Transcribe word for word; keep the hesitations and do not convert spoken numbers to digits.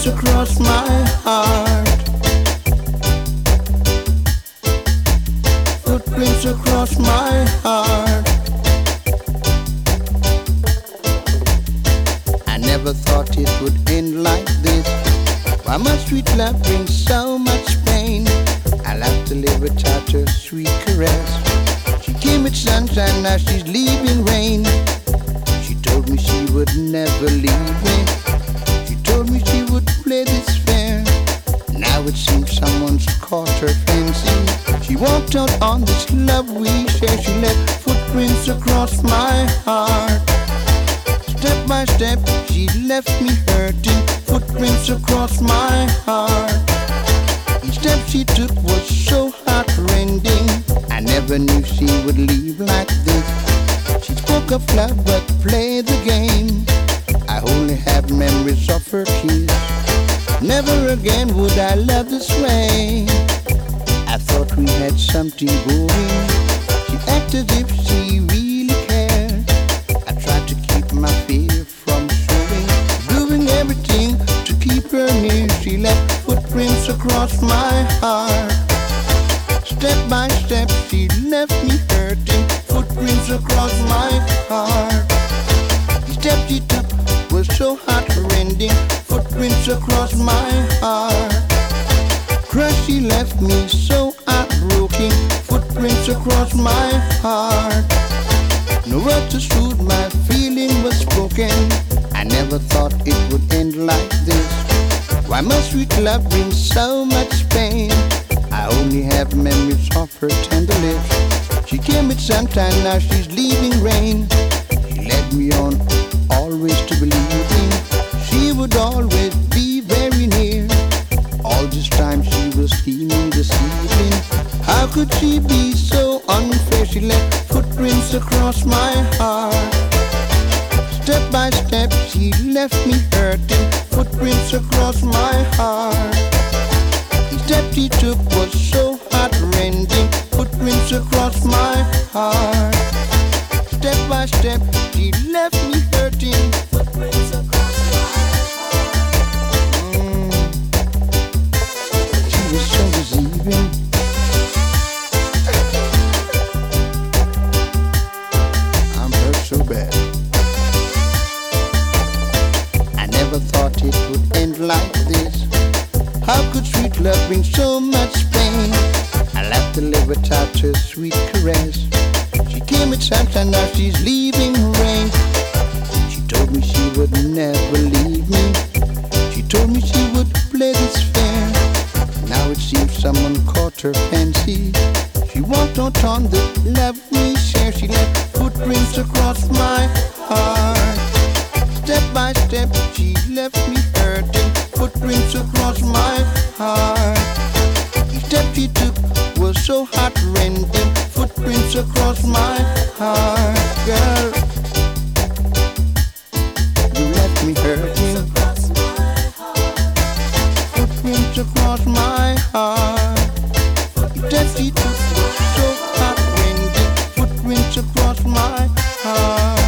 Footprints across my heart. Footprints across my heart. I never thought it would end like this. Why my sweet love brings so much pain? I'll have to live without her sweet caress. She came with sunshine, now she's leaving rain. She told me she would never leave me. She told me she would play this fair. Now it seems someone's caught her fancy. She walked out on this love we share. She left footprints across my heart. Step by step she left me hurting. Footprints across my heart. Each step she took was so heart-rending. I never knew she would leave like this. She spoke of love but played the game. I only have memories of her kiss. Never again would I love this way. I thought we had something going. She acted as if she really cared. I tried to keep my fear from showing, doing everything to keep her near. She left footprints across my heart. Step by step she left me hurting. Footprints across my heart. The step she took was so heart-rending. Footprints across my heart. Crushed she left me so heartbroken. Footprints across my heart. No word to soothe my feeling was spoken. I never thought it would end like this. Why must sweet love bring so much pain? I only have memories of her tender lips. She came with sunshine, now she's leaving rain. She led me on always to believing she would always be very near. All this time she was scheming, deceiving. How could she be so unfair? She left footprints across my heart. Step by step she left me hurting. Footprints across my heart. The step she took was so heart-rending. Footprints across my heart. Step by step she left me hurting. Footprints across my heart. mm. She was so deceiving. I'm hurt so bad. I never thought it would end like this. How could sweet love bring so much pain? I'll have to live without her sweet caress. She came with sunshine, now she's leaving rain. She told me she would never leave me. She told me she would play this fair. Now it seems someone caught her fancy. She walked out on the love we share. She left footprints across my heart. Step by step she left me hurting. Footprints across my heart. Each step she took was so heart-rending. Footprints across my heart. Girl, you left me hurting. Footprints across my heart. Each step she took was so heart-rending. Footprints across my heart.